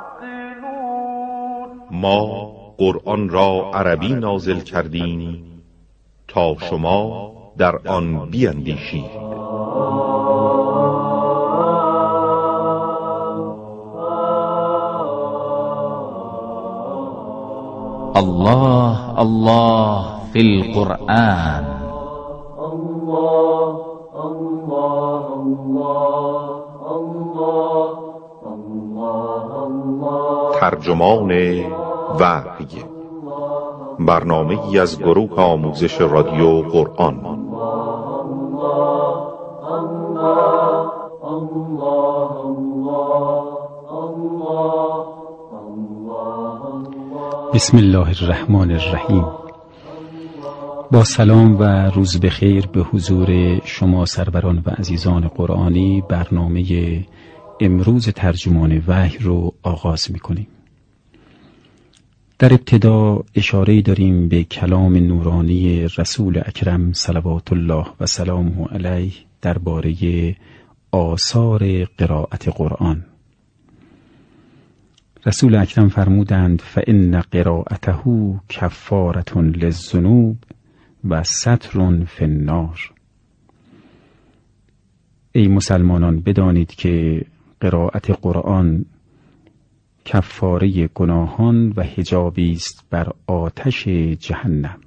ما قرآن را عربی نازل کردیم تا شما در آن بیندیشید. الله الله فی القرآن. الله الله الله الله. ترجمان وحی، برنامه‌ای از گروه آموزش رادیو قرآن. بسم الله الرحمن الرحیم. با سلام و روز بخیر به حضور شما سروران و عزیزان قرآنی، برنامه امروز ترجمان وحی رو آغاز می‌کنیم. در ابتدا اشاره داریم به کلام نورانی رسول اکرم صلوات الله و سلامه علیه درباره آثار قرائت قرآن. رسول اکرم فرمودند فإن قراءته کفارة للذنوب و ستر فی النار. ای مسلمانان، بدانید که قرائت قرآن کفاره گناهان و حجابی است بر آتش جهنم.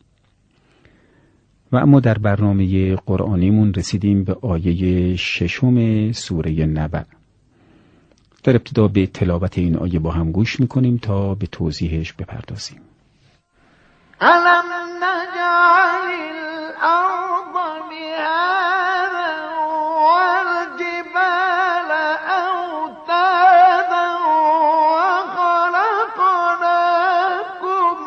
و اما در برنامه قرآنیمون رسیدیم به آیه 6 سوره نبأ. در ابتدا به تلاوت این آیه با هم گوش میکنیم تا به توضیحش بپردازیم. ألم نجعل الأرض مهادا والجبال أوتادا وخلقناكم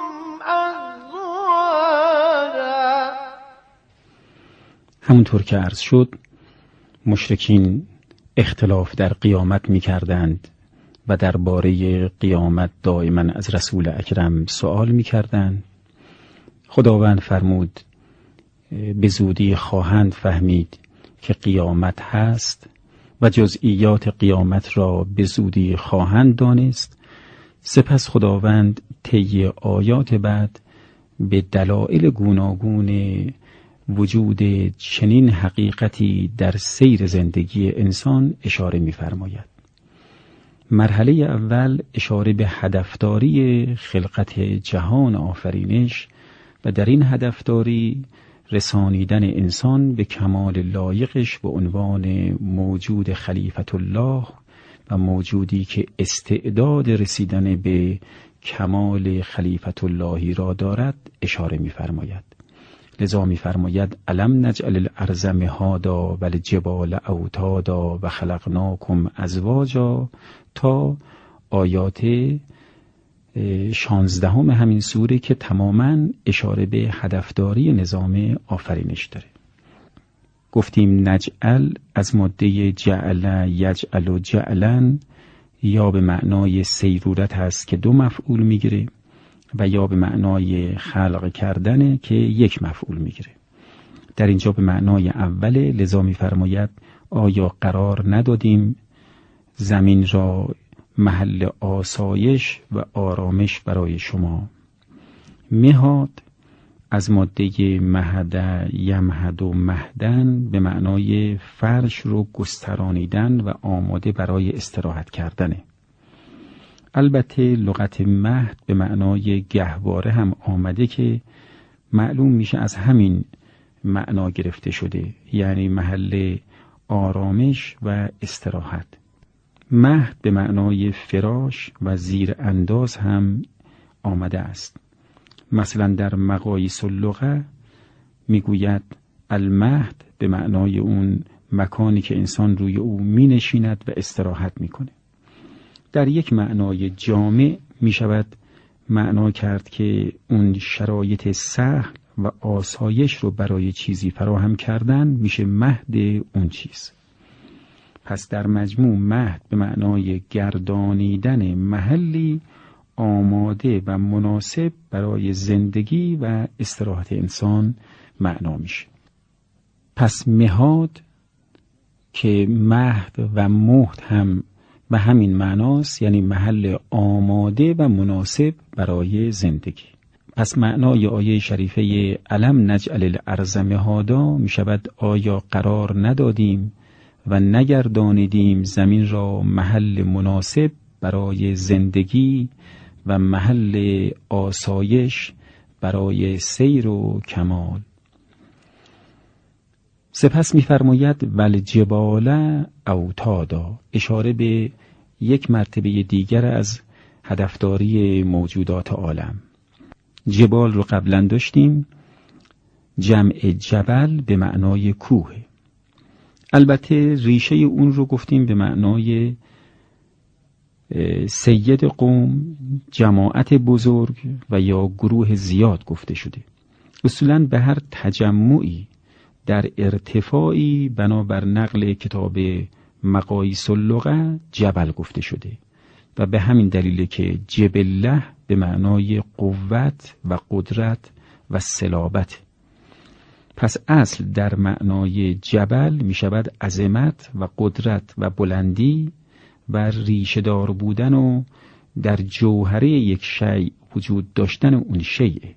أزواجا. همونطور که عرض شد، مشرکین اختلاف در قیامت می کردند و درباره قیامت دائما از رسول اکرم سوال می کردند. خداوند فرمود به زودی خواهند فهمید که قیامت هست و جزئیات قیامت را به زودی خواهند دانست. سپس خداوند طی آیات بعد به دلایل گوناگون وجود چنین حقیقتی در سیر زندگی انسان اشاره می‌فرماید. مرحله اول اشاره به هدفداری خلقت جهان آفرینش و در این هدفداری رسانیدن انسان به کمال لایقش به عنوان موجود خلیفت الله و موجودی که استعداد رسیدن به کمال خلیفت اللهی را دارد اشاره می‌فرماید. لذا می‌فرماید الم نجعل الارض مهادا و الجبال اوتادا و خلقناکم ازواجا تا آیات 16 همین سوره که تماماً اشاره به هدفداری نظام آفرینش داره. گفتیم نجعل از ماده جعل یجعل و جعلن یا به معنای سیرورت هست که 2 مفعول میگیره و یا به معنای خلق کردنه که 1 مفعول میگیره. در اینجا به معنای اوله، لذا می‌فرماید آیا قرار ندادیم زمین را محل آسایش و آرامش برای شما؟ مهاد از ماده مهد یمهد و مهدن به معنای فرش رو گسترانیدن و آماده برای استراحت کردنه. البته لغت مهد به معنای گهواره هم آمده که معلوم میشه از همین معنا گرفته شده، یعنی محل آرامش و استراحت. مهد به معنای فراش و زیر انداز هم آمده است. مثلا در مقاییس اللغه میگوید المهد به معنای اون مکانی که انسان روی او می نشیند و استراحت میکنه. در یک معنای جامع می شود معنا کرد که اون شرایط سهل و آسایش رو برای چیزی فراهم کردن میشه مهد اون چیز. پس در مجموع مهد به معنای گردانیدن محلی آماده و مناسب برای زندگی و استراحت انسان معنا میشه. پس مهاد که مهد و مهد هم و همین معناست، یعنی محل آماده و مناسب برای زندگی. پس معنای آیه شریفه الم نجعل الارض مهادا می شود آیا قرار ندادیم و نگردانیدیم زمین را محل مناسب برای زندگی و محل آسایش برای سیر و کمال. سپس می‌فرماید والجبال اوتادا، اشاره به یک مرتبه دیگر از هدفداری موجودات عالم. جبال رو قبلا داشتیم، جمع جبل به معنای کوه. البته ریشه اون رو گفتیم به معنای سید قوم، جماعت بزرگ و یا گروه زیاد گفته شده. اصولاً به هر تجمعی در ارتفاعی بنابر نقل کتاب مقاییس اللغه جبل گفته شده و به همین دلیل که جبله به معنای قوت و قدرت و صلابت. پس اصل در معنای جبل می شود عظمت و قدرت و بلندی و ریشه‌دار بودن و در جوهره یک شیء وجود داشتن اون شیء.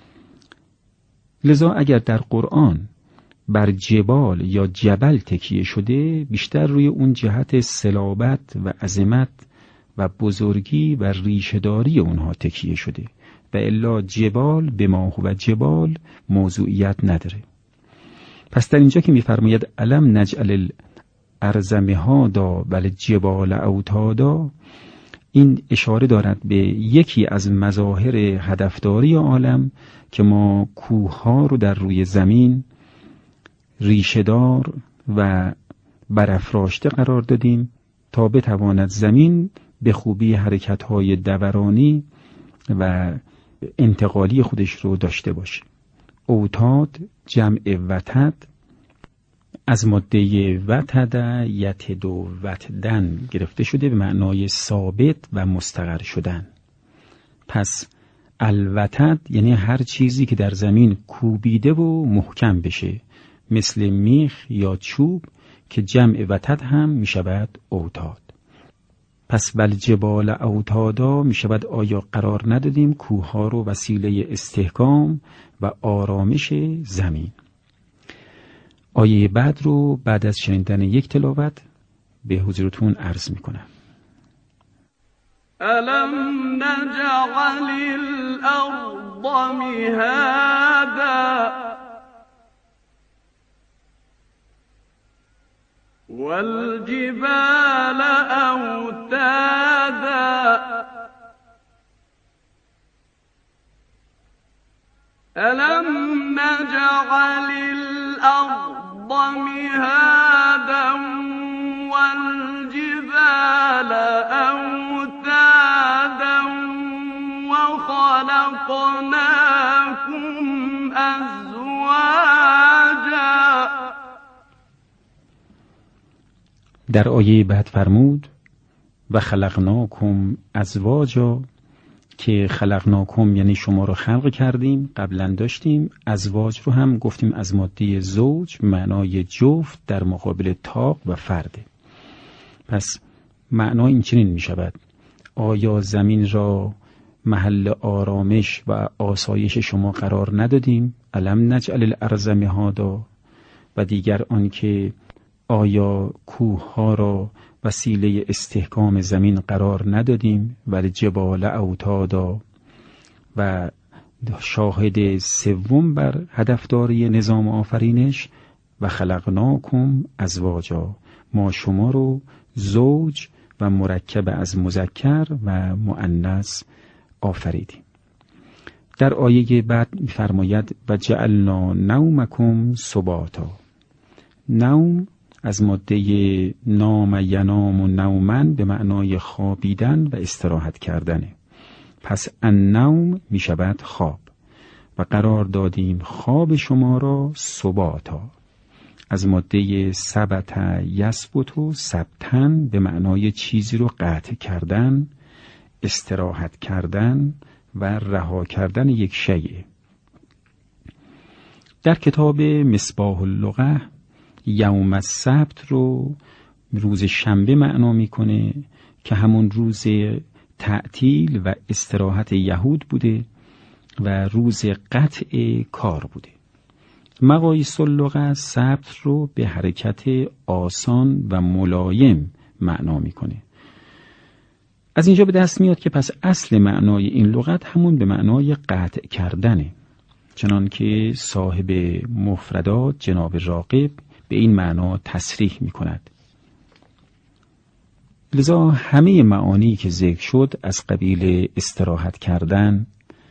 لذا اگر در قرآن بر جبال یا جبل تکیه شده، بیشتر روی اون جهت صلابت و عظمت و بزرگی و ریشه‌داری اونها تکیه شده و الا جبال به ما هو جبال موضوعیت نداره. پس در اینجا که می‌فرماید الم نجعل الارض مهادا والجبال اوتادا، این اشاره دارد به یکی از مظاهر هدفداری عالم که ما کوه‌ها رو در روی زمین ریشه‌دار و برافراشته قرار دادیم تا بتواند زمین به خوبی حرکت‌های دورانی و انتقالی خودش رو داشته باشه. اوتاد جمع وتد از ماده وتد یتد و وتدن گرفته شده به معنای ثابت و مستقر شدن. پس الوتد یعنی هر چیزی که در زمین کوبیده و محکم بشه، مثل میخ یا چوب که جمع وتد هم می شود اوتاد. پس والجبال اوتادا می شود آیا قرار ندادیم کوه‌ها رو وسیله استحکام و آرامش زمین. آیه بعد رو بعد از شنیدن یک تلاوت به حضورتون عرض می کنم. ألم نجعل الأرض مهادا والجبال أوتادا ألم نجعل الأرض مهادا والجبال أوتادا وخلقناكم أزواجا. در آیه بعد فرمود و خلقناکم ازواجا، که خلقناکم یعنی شما رو خلق کردیم. قبلا داشتیم ازواج رو هم گفتیم از ماده زوج، معنای جفت در مقابل طاق و فرده. پس معنا این چنین می شود: آیا زمین را محل آرامش و آسایش شما قرار ندادیم؟ الم نجعل الارض مهادا. و دیگر آنکه آیا کوه ها را وسیله استحکام زمین قرار ندادیم؟ والجبال اوتادا. و شاهد سوم بر هدفداری نظام آفرینش و خلقناکم ازواجا، ما شما رو زوج و مرکب از مذکر و مؤنث آفریدیم. در آیه بعد می‌فرماید و جعلنا نومکم سباتا. نوم از ماده نام ینام و نومن به معنای خوابیدن و استراحت کردنه. پس النوم می شود خواب و قرار دادیم خواب شما را سباتا از ماده ثبت یثبت و ثبتن به معنای چیزی رو قطع کردن، استراحت کردن و رها کردن یک شیء. در کتاب مصباح اللغة یوم السبت رو روز شنبه معنا میکنه که همون روز تعطیل و استراحت یهود بوده و روز قطع کار بوده. مقاییس اللغة سبت رو به حرکت آسان و ملایم معنا میکنه. از اینجا به دست میاد که پس اصل معنای این لغت همون به معنای قطع کردنه، چنان که صاحب مفردات جناب راغب به این معنا تصریح میکند. لذا همه معانی که ذکر شد از قبیل استراحت کردن،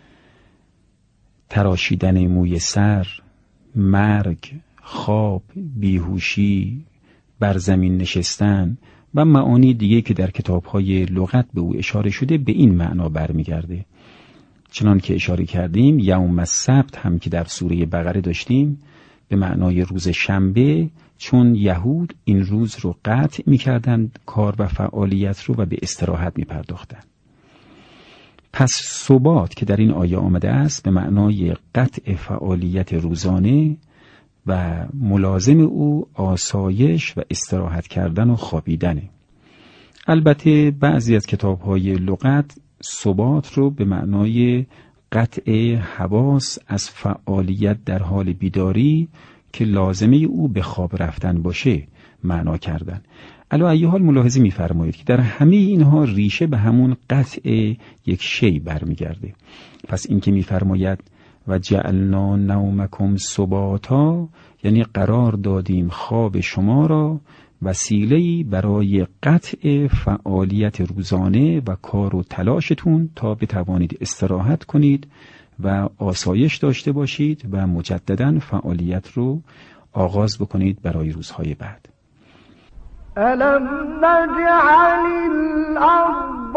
تراشیدن موی سر، مرگ، خواب، بیهوشی، بر زمین نشستن و معانی دیگه که در کتاب‌های لغت به او اشاره شده به این معنا برمیگرده. چنان که اشاره کردیم یوم السبت هم که در سوره بقره داشتیم به معنای روز شنبه، چون یهود این روز رو قطع می‌کردند کار و فعالیت رو و به استراحت می‌پرداختند. پس سبات که در این آیه آمده است به معنای قطع فعالیت روزانه و ملازم او آسایش و استراحت کردن و خوابیدنه. البته بعضی از کتاب‌های لغت سبات رو به معنای قطع حواس از فعالیت در حال بیداری که لازمه او به خواب رفتن باشه معنا کردن. علی ای حال ملاحظه می‌فرمایید که در همه اینها ریشه به همون قطع یک شی برمیگرده. پس این که می‌فرماید و جعلنا نومکم سباتا، یعنی قرار دادیم خواب شما را وسیله‌ای برای قطع فعالیت روزانه و کار و تلاشتون تا بتوانید استراحت کنید و آسایش داشته باشید و مجدداً فعالیت رو آغاز بکنید برای روزهای بعد. ألم نجعل الأرض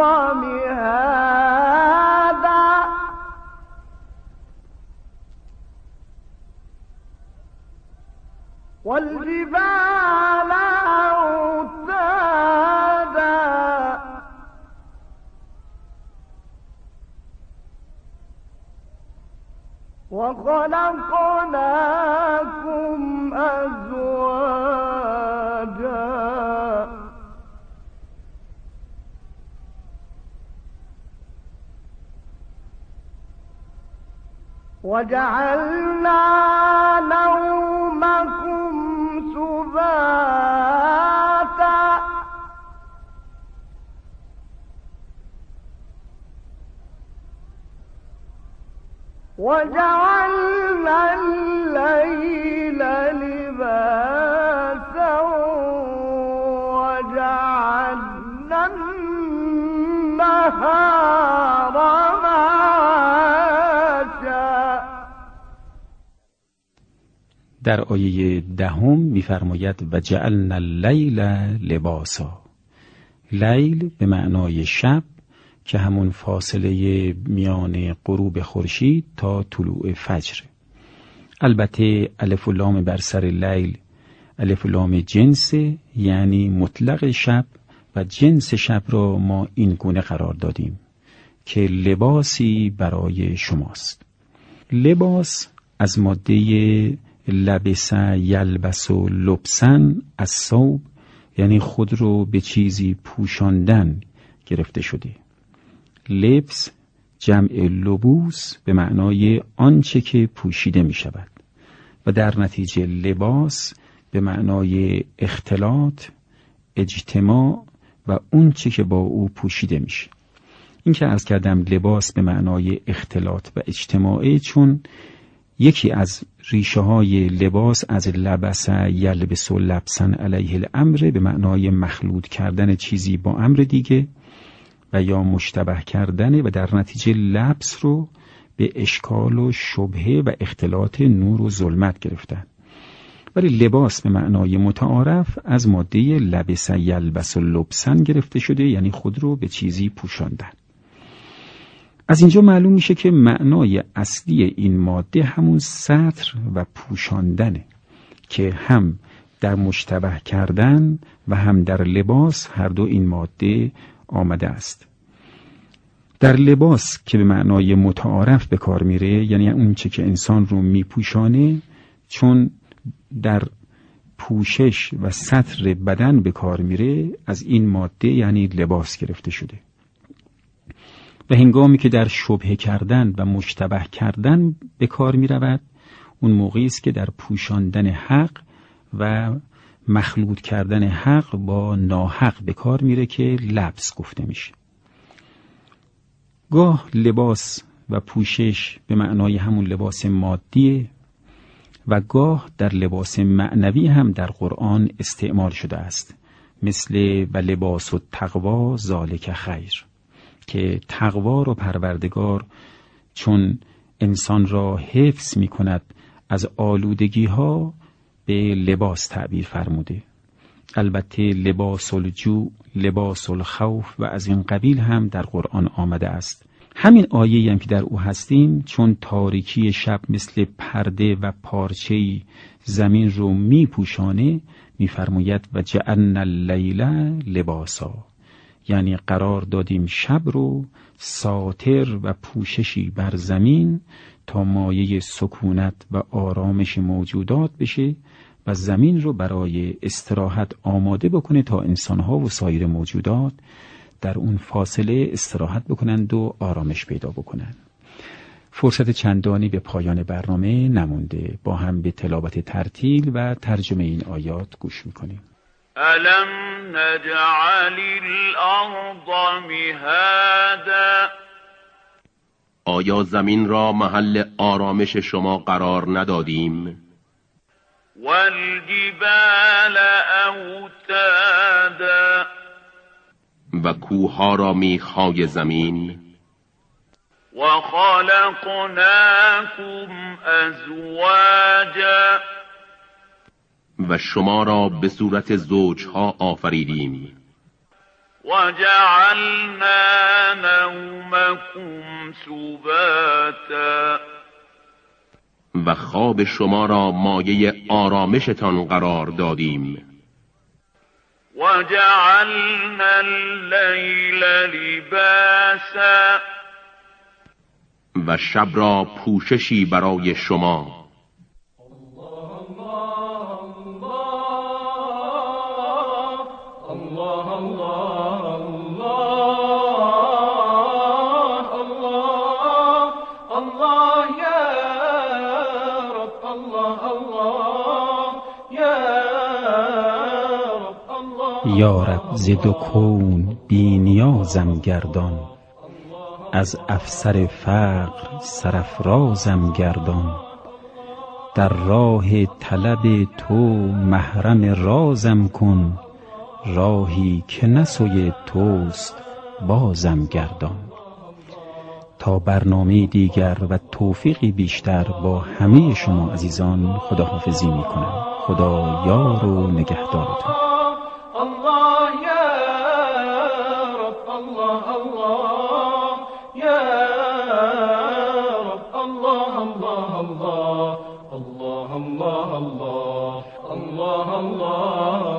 مهادا والجبال أوتادا وخلقناكم أزواجا وجعلنا نومكم سباتا وجعلنا الليل لباسا وجعلنا النهار معاشا. در آیه 10 می‌فرماید و جعلنا اللیل لباسا. لیل به معنای شب که همون فاصله میان غروب خورشید تا طلوع فجر. البته الف و لام بر سر لیل الف و لام جنس، یعنی مطلق شب، و جنس شب را ما این گونه قرار دادیم که لباسی برای شماست. لباس از ماده لبس یلبس و لبسن از ثوب، یعنی خود رو به چیزی پوشاندن گرفته شده. لبس جمع لبوس به معنای آنچه که پوشیده می شود و در نتیجه لباس به معنای اختلاط، اجتماع و اونچه که با او پوشیده میشه. این که عرض کردم لباس به معنای اختلاط و اجتماعی، چون یکی از ریشه های لباس از لبس یلبس و لبسن علیه الامر به معنای مخلوط کردن چیزی با امر دیگه و یا مشتبه کردن و در نتیجه لبس رو به اشکال و شبهه و اختلاط نور و ظلمت گرفتن. ولی لباس به معنای متعارف از ماده لبس یلبس و لبسن گرفته شده، یعنی خود رو به چیزی پوشاندن. از اینجا معلوم میشه که معنای اصلی این ماده همون ستر و پوشاندنه که هم در مشتبه کردن و هم در لباس هر دو این ماده آمده است. در لباس که به معنای متعارف به کار میره، یعنی اون چه که انسان رو میپوشانه، چون در پوشش و ستر بدن به کار میره از این ماده یعنی لباس گرفته شده. و هنگامی که در شبهه کردن و مشتبه کردن به کار می رود، اون موقعی است که در پوشاندن حق و مخلوط کردن حق با ناحق به کار میره که لبس گفته میشه. گاه لباس و پوشش به معنای همون لباس مادیه و گاه در لباس معنوی هم در قرآن استعمال شده است، مثل و لباس التقوا ذالک خیر، که تقوا رو پروردگار چون انسان را حفظ می کند از آلودگی ها به لباس تعبیر فرموده. البته لباس الجوع، لباس الخوف و از این قبیل هم در قرآن آمده است. همین آیه‌ای هم که در او هستیم چون تاریکی شب مثل پرده و پارچه‌ای زمین رو می پوشانه، می فرماید و جعلنا اللیل لباسا، یعنی قرار دادیم شب رو ساتر و پوششی بر زمین تا مایه سکونت و آرامش موجودات بشه و زمین رو برای استراحت آماده بکنه تا انسانها و سایر موجودات در اون فاصله استراحت بکنند و آرامش پیدا بکنند. فرصت چندانی به پایان برنامه نمونده، با هم به تلاوت ترتیل و ترجمه این آیات گوش میکنیم. أَلَمْ نَجْعَلِ الْأَرْضَ مِهَادًا آیا زمین را محل آرامش شما قرار ندادیم؟ وَالْجِبَالَ أَوْتَادًا و کوه‌ها را میخای زمین؟ وَخَلَقْنَاكُمْ أَزْوَاجًا و شما را به صورت زوجها آفریدیم. وَجَعَلْنَا نَوْمَكُمْ سُبَاتًا و خواب شما را مایه آرامشتان قرار دادیم. وَجَعَلْنَا اللَّيْلَ لِبَاسًا و شب را پوششی برای شما. یا رب ز دو کون بی نیازم گردان، از افسر فقر سرافرازم گردان. در راه طلب تو محرم رازم کن، راهی که نه سوی توست بازم گردان. تا برنامه دیگر و توفیقی بیشتر با همه شما عزیزان خداحافظی میکنم. خدا یار و نگهدارتون. الله يا رب الله الله يا رب الله الله الله الله الله الله الله الله